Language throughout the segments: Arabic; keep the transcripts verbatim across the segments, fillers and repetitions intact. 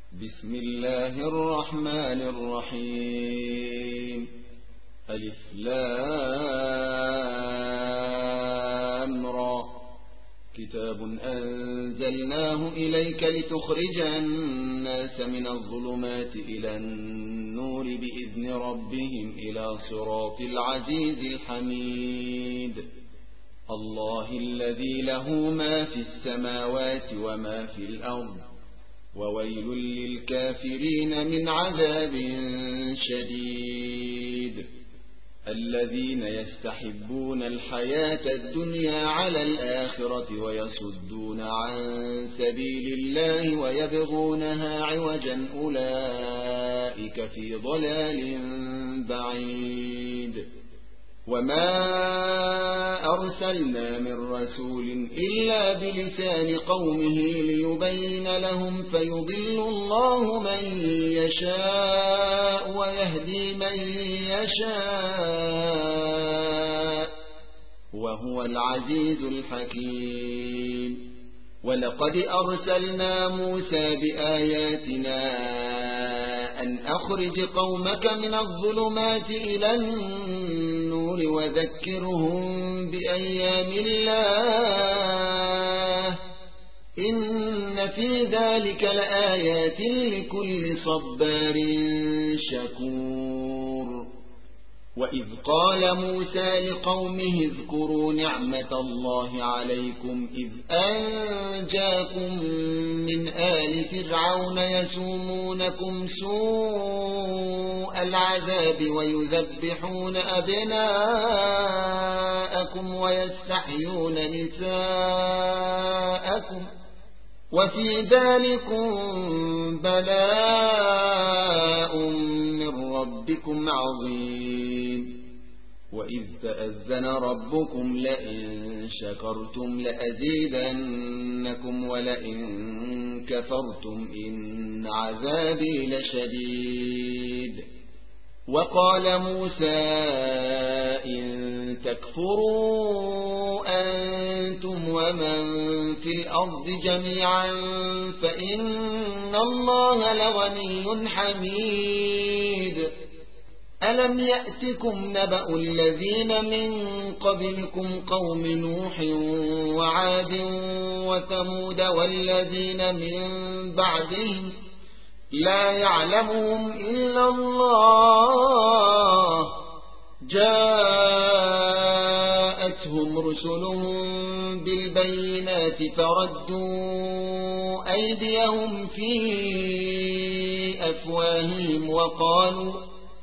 بسم الله الرحمن الرحيم. ألف لام را. كتاب أنزلناه إليك لتخرج الناس من الظلمات إلى النور بإذن ربهم إلى صراط العزيز الحميد. الله الذي له ما في السماوات وما في الأرض، وويل للكافرين من عذاب شديد. الذين يستحبون الحياة الدنيا على الآخرة ويصدون عن سبيل الله ويبغونها عوجا، أولئك في ضلال بعيد. وما أرسلنا من رسول إلا بلسان قومه ليبين لهم، فيضل الله من يشاء ويهدي من يشاء، وهو العزيز الحكيم. ولقد أرسلنا موسى بآياتنا أن أخرج قومك من الظلمات إلى النور وذكرهم بأيام الله، إن في ذلك لآيات لكل صبار شكور. وإذ قال موسى لقومه اذكروا نعمة الله عليكم إذ أنجاكم من آل فرعون يسومونكم سوء العذاب ويذبحون أبناءكم ويستحيون نساءكم، وفي ذلكم بلاء من ربكم عظيم. وإذ تأذن ربكم لئن شكرتم لأزيدنكم ولئن كفرتم إن عذابي لشديد. وقال موسى إن تكفروا أنتم ومن في الأرض جميعا فإن الله لغني حميد. ألم يأتكم نبأ الذين من قبلكم قوم نوح وعاد وثمود والذين من بعدهم لا يعلمهم إلا الله، جاءتهم رسلهم بالبينات فردوا أيديهم في أفواههم وقالوا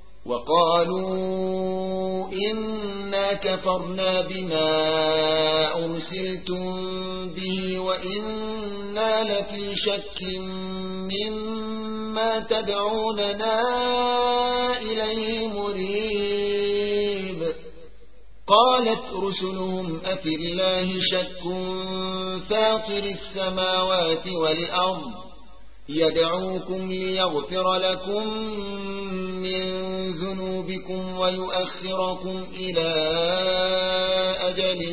وقالوا إنا كفرنا بما أرسلتم به وإنا لفي شك مما تدعوننا إليه مريب. قالت رسلهم أفي الله شك فاطر السماوات والأرض يدعوكم ليغفر لكم من ذنوبكم ويؤخركم إلى أجل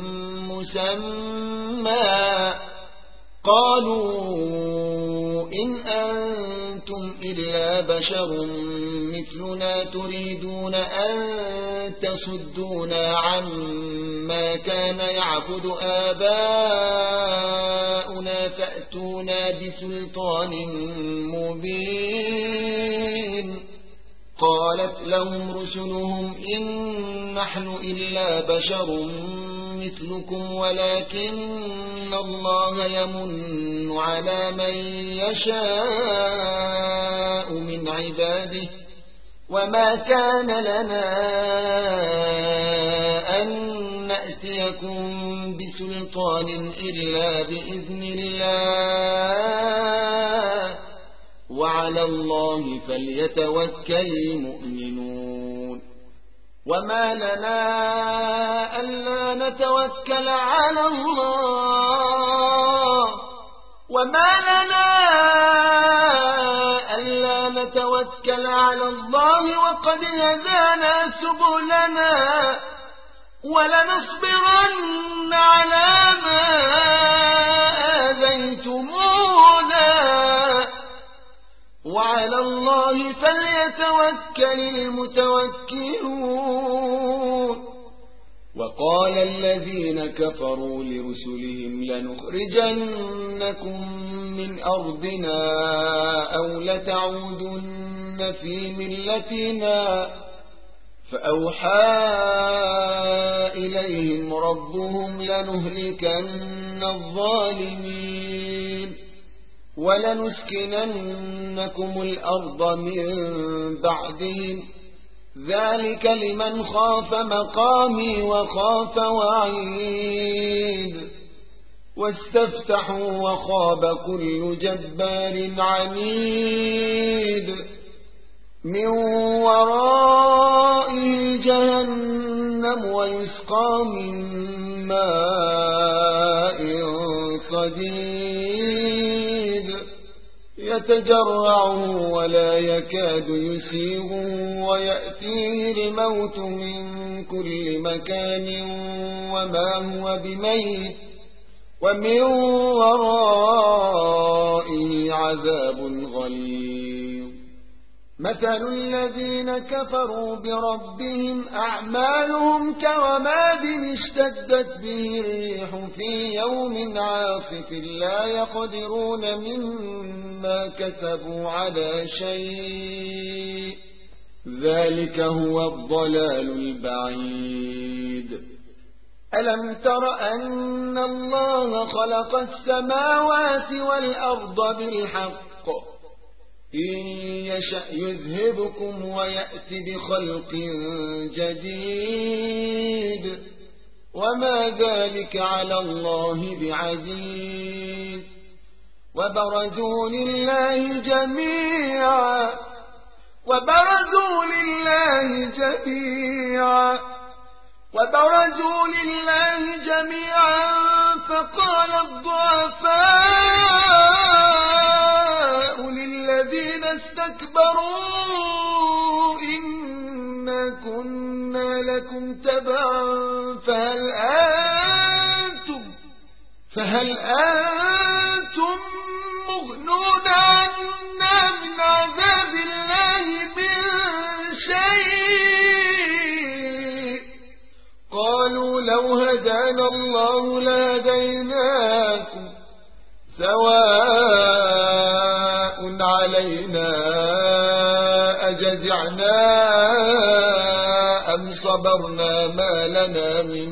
مسمى. قالوا إن أنتم إلا بشر مثلنا تريدون أن تصدونا عما كان يعبد آباؤنا فأتونا بسلطان مبين. قالت لهم رسلهم إن نحن إلا بشر مثلكم ولكن الله يمن على من يشاء من عباده، وما كان لنا أن نأتيكم بسلطان إلا بإذن الله، وعلى الله فليتوكل المؤمنون. وما لنا ألا نتوكل على الله وما لنا ألا نتوكل على الله وقد هدانا سبلنا ولنصبرن على ما آذيتمونا وعلى الله فليتوكل المتوكلون. وقال الذين كفروا لرسلهم لنخرجنكم من أرضنا أو لتعودن في ملتنا فأوحى إليهم ربهم لنهلكن الظالمين ولنسكننكم الأرض من بعدهم ذلك لمن خاف مقامي وخاف وعيد. واستفتحوا وخاب كل جبار عنيد من ورائه جهنم ويسقى من ماء صديد يتجرعه ولا يكاد يسيغه ويأتيه الموت من كل مكان وما هو بميت ومن ورائه عذاب غليظ. مثل الذين كفروا بربهم أعمالهم كرماد اشتدت به الريح في يوم عاصف لا يقدرون مما كسبوا على شيء ذلك هو الضلال البعيد. ألم تر أن الله خلق السماوات والأرض بالحق إن يشأ يذهبكم ويأتي بخلق جديد وما ذلك على الله بعزيز. وبرزوا لله جميعا وبرزوا لله جميعا وبرزوا لله جميعا فقال الضعفاء للذين استكبروا إنا كنا لكم تبعا فهل أنتم فهل أنتم مغنون عنا من عذاب الله من شيء قالوا لو هدانا الله لهديناكم سواء علينا أجزعنا أم صبرنا ما لنا من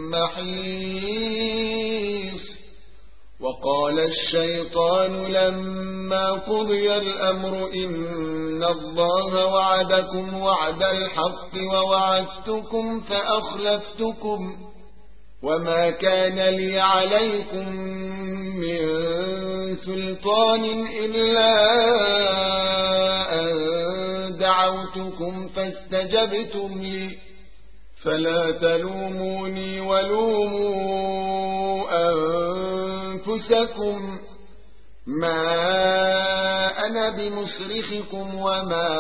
محيص. وقال الشيطان لما قضي الأمر إن الله وعدكم وعد الحق ووعدتكم فأخلفتكم وما كان لي عليكم من سلطان إلا أن دعوتكم فاستجبتم لي فلا تلوموني ولوموا أنفسكم ما أنا بمصرخكم وما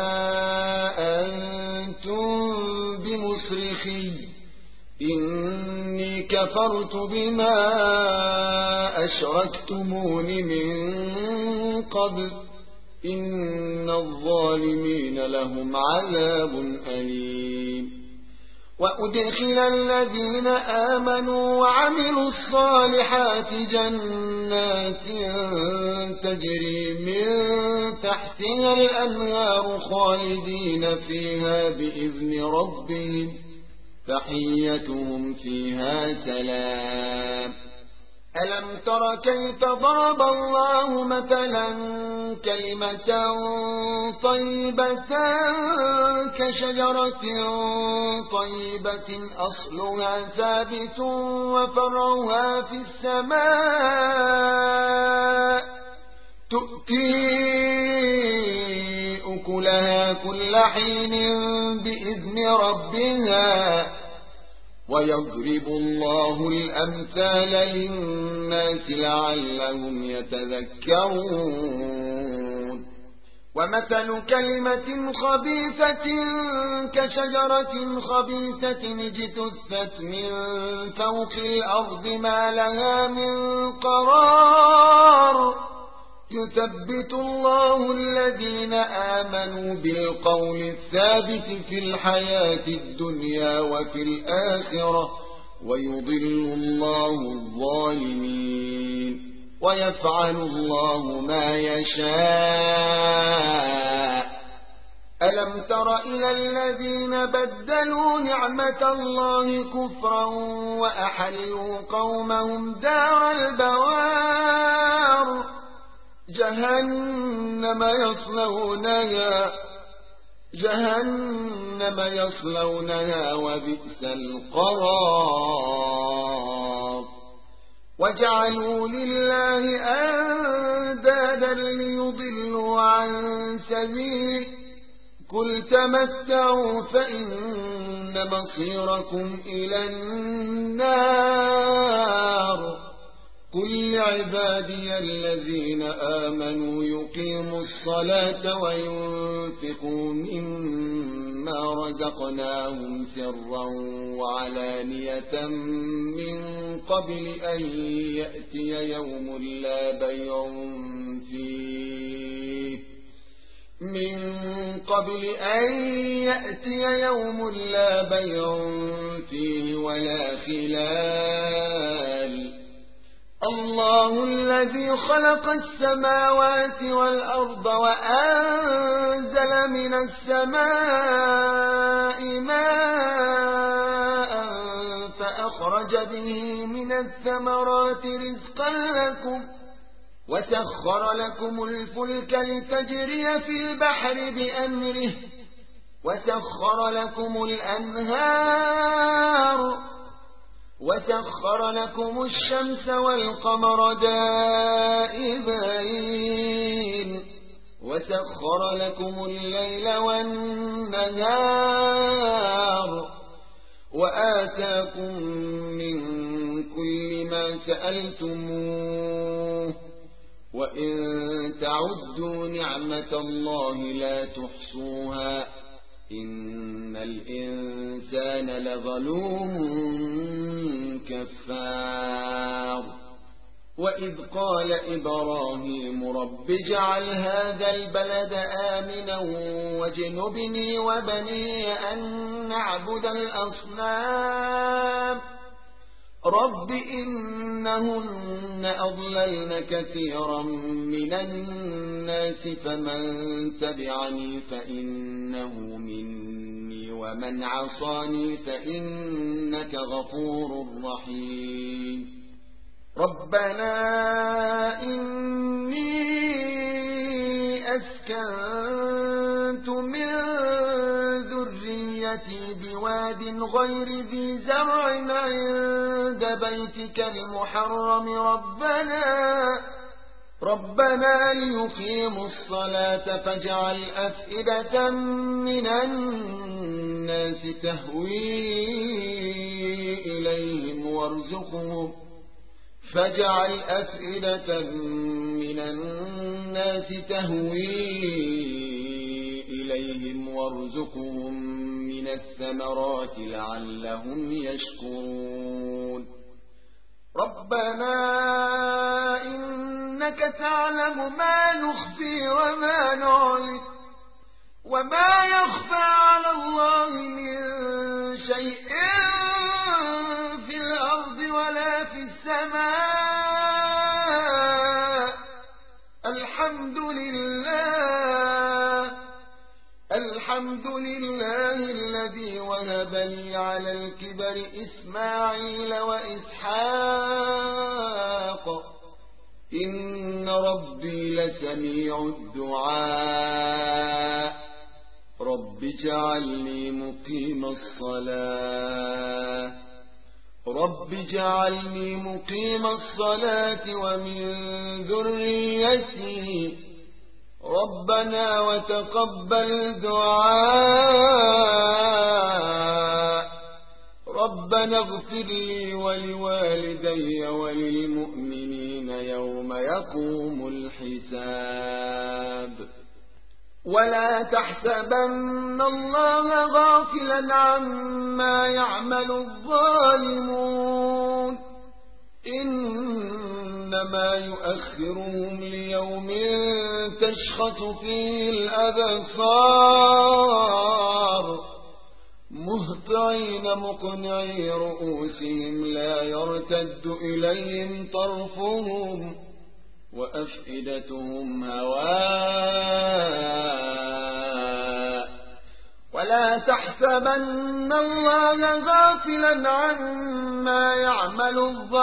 أنتم بمصرخي إني كفرت بما أشركتمون من قبل إن الظالمين لهم عذاب أليم. وأدخل الذين آمنوا وعملوا الصالحات جنات تجري من تحتها الأنهار خالدين فيها بإذن ربهم تحيتهم فيها سلام. ألم تر كيف ضرب الله مثلا كلمة طيبة كشجرة طيبة أصلها ثابت وفرعها في السماء تؤتي أكلها كل حين بإذن ربها ويضرب الله الأمثال للناس لعلهم يتذكرون. ومثل كلمة خبيثة كشجرة خبيثة اجتثت من فوق الأرض ما لها من قرار يثبت الله الذين آمنوا بالقول الثابت في الحياة الدنيا وفي الآخرة ويضل الله الظالمين ويفعل الله ما يشاء. ألم تر إلى الذين بدلوا نعمة الله كفرا وأحلوا قومهم دار البوار جهنم يصلونها جهنم يصلونها وبئس القرار وجعلوا لله أندادا ليضلوا عن سبيله قل تمتعوا فإن مصيركم إلى النار قل لعبادي الذين آمنوا يقيموا الصلاة وينفقوا مما رزقناهم سرا وعلانية من قبل أن يأتي يوم لا بيع فيه من قبل أن يأتي يوم لا بيع فيه ولا خلال الله الذي خلق السماوات والأرض وأنزل من السماء ماء فأخرج به من الثمرات رزقا لكم وسخر لكم الفلك لتجري في البحر بأمره وسخر لكم الأنهار وسخر لكم الشمس والقمر دائبين وسخر لكم الليل والنهار وآتاكم من كل ما سألتموه وإن تعدوا نعمة الله لا تحصوها إن الإنسان لظلوم كفار وإذ قال إبراهيم رب اجعل هذا البلد آمنا واجنبني وبني أن نعبد الأصنام رب إنهن أضللن كثيرا من الناس فمن تبعني فإنه مني ومن عصاني فإنك غفور رحيم ربنا إني أسكنت من ذريتي بواد غير ذي زرع عند بيتك المحرم ربنا ربنا ليقيموا الصلاة فاجعل أفئدة من الناس تهوي إليهم وارزقهم فاجعل أفئدة من الناس تهوي إليهم وارزقهم من الثمرات لعلهم يشكرون ربنا إنك تعلم ما نخفي وما نعلن وما يخفى على الله من شيء في الأرض ولا في السماء الحمد لله الحمد لله الذي وهب لي على الكبر إسماعيل وإسحاق إن ربي لسميع الدعاء رب اجعلني مقيم الصلاة رب اجعلني مقيم الصلاة ومن ذريتي ربنا وتقبل دعاء ربنا اغفر لي ولوالدي وللمؤمنين يوم يقوم الحساب ولا تحسبن الله غافلا عما يعمل الظالمون إنما إنما يؤخرهم ليوم تشخص فيه الأبصار مهطعين مقنعي رؤوسهم لا يرتد إليهم طرفهم وأفئدتهم هواء ولا تحسبن الله غافلا عما يعمل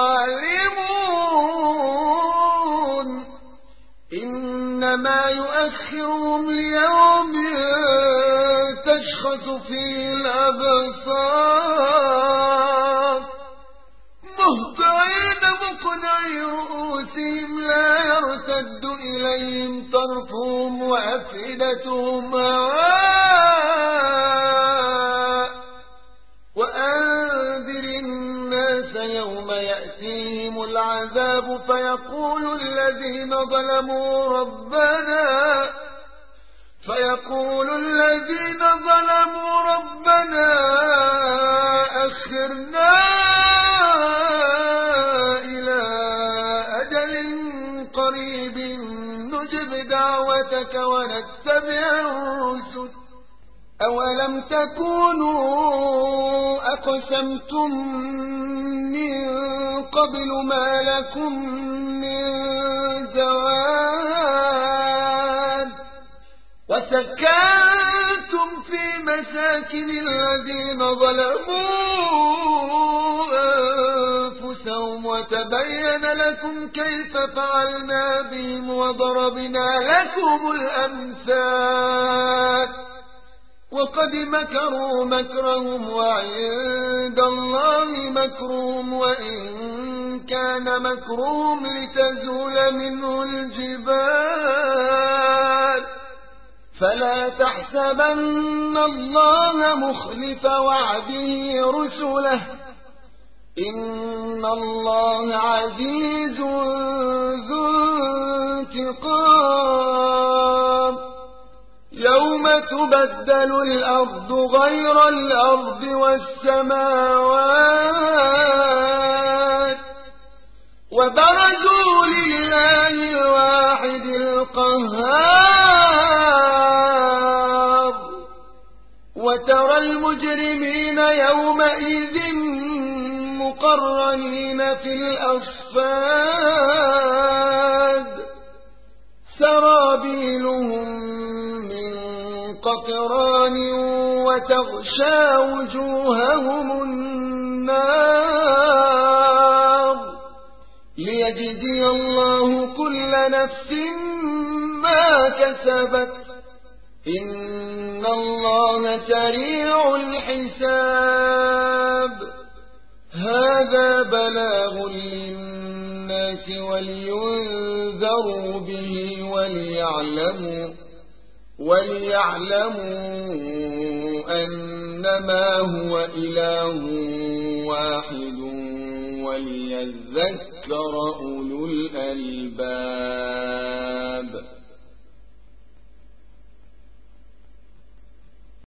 الظالمون إنما يؤخرهم ليوم تشخص فيه الأبصار مهطعين مقنعي رؤوسهم لا يرتد إليهم طرفهم وأفئدتهم هواء وأنذر الناس يوم يأتيهم العذاب فيقول الذين ظلموا ربنا فيقول الذين ظلموا ربنا أخرنا إلى أجل قريب نجب دعوتك ونتبع الرسل أولم تكونوا أقسمتم من قبل ما لكم من زوال وسكنتم في مساكن الذين ظلموا أنفسهم وتبين لكم كيف فعلنا بهم وضربنا لكم الأمثال وقد مكروا مكرهم وعند الله مكرهم وإن كان مكرهم لتزول منه الجبال فلا تحسبن الله مخلف وعده رسله إن الله عزيز ذو انتقام يوم تبدل الأرض غير الأرض والسماوات وبرزوا لله الواحد القهار وترى المجرمين يومئذ مقرنين في الأصفاد سرابيلهم من قطران وتغشى وجوههم النار ليجزي الله كل نفس ما كسبت إن الله سريع الحساب هذا بلاغ للناس ولينذروا به وليعلموا وليعلموا أنما هو إله واحد وليذكر أولو الألباب.